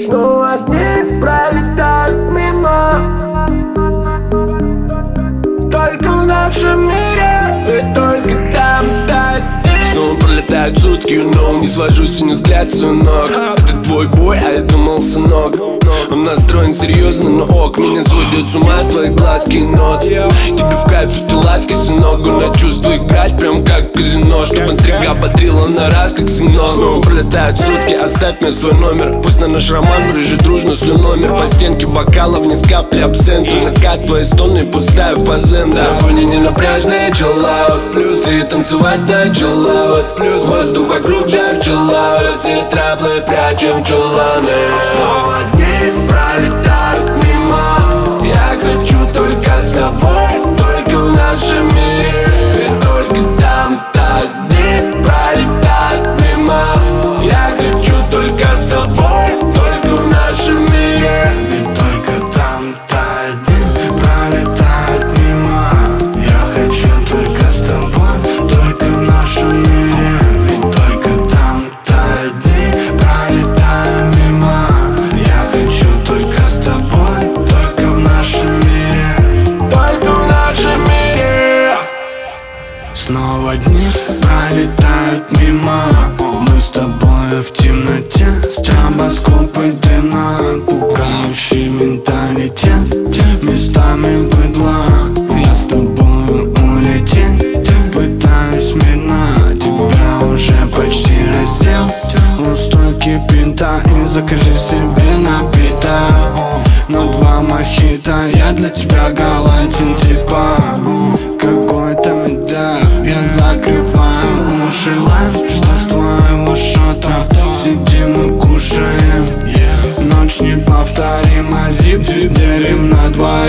Снова дни пролетают мимо, только в нашем мире и только там тает день. Снова пролетают сутки, но не свожу с ним взгляд, сынок. Это твой бой, а я думал, сынок. Он настроен серьезно, но ок. Меня сводят с ума твои глазки, нот. Тебе в кайф эти ласки, сынок. На чувство играть, прям как в казино, чтобы интрига бодрила на раз, как сынок. Снова пролетают сутки, оставь мне свой номер. Пусть на наш роман брызжет дружно свой номер. По стенке бокалов вниз капли абсента. Закат твои стоны, пустая фазенда. На фоне ненапряжные chill out плюс. И танцевать на chill out плюс. Воздух вокруг жарче лавы. Все траблы прячем в чуланы. Снова дни пролетают мимо. Я хочу только с тобой, только в нашем мире. И только там тают дни пролетают мимо. Я хочу только с тобой, только в нашем мире. И только там тают дни пролетают мимо. Я хочу только с тобой, только в нашем мире. И только там тают дни пролетают мимо. Я хочу только с тобой, только в нашем мире. Только в нашем мире. Снова дни пролетают мимо. Мы с тобой в темноте, стробоскопы дыма. Пугающий менталитет, местами быдла. Я с тобой улететь, пытаюсь мирно. Тебя уже почти раздел. Устойки пинта и закажи себе напиток. Но 2 мохито, я для тебя галантен типа какой-то медак. Я закрываю уши, лайф, что с твоего шота. Сидим и кушаем, ночь неповторима. Зип, делим на 2,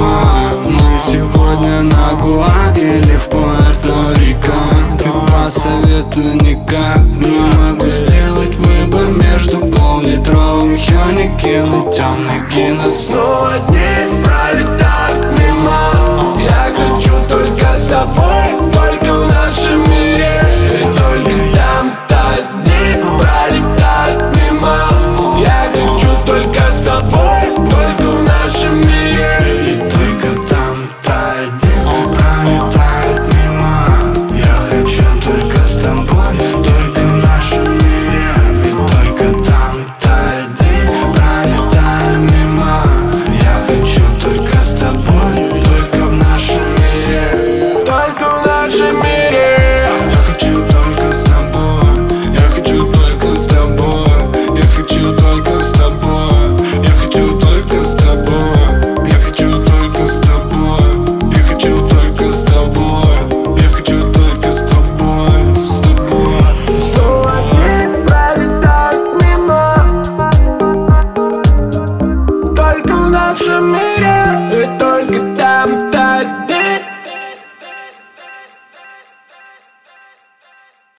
мы сегодня на Гуа или в Пуэрто-Рико. Ты посоветуй никак, не могу сделать выбор между пол-литровым Хёникин и темный Гиннес. Снова дни пролетают мимо. Я хочу только с тобой, только в нашем мире. И только там тают дни пролетают мимо. Я хочу только с тобой, только в нашем мире. И только там тают дни пролетают мимо. Я хочу только с тобой, только в нашем мире. И только там тают дни пролетают мимо. Я хочу только с тобой, только в нашем мире. Только в нашем мире. Я хочу только с тобой. Я хочу только с тобой. Я хочу только с тобой. Я хочу только с тобой. Я хочу только с тобой. Я хочу только с тобой. Я хочу только с тобой. С тобой. Снова дни пролетают мимо. Только в нашем мире и только там.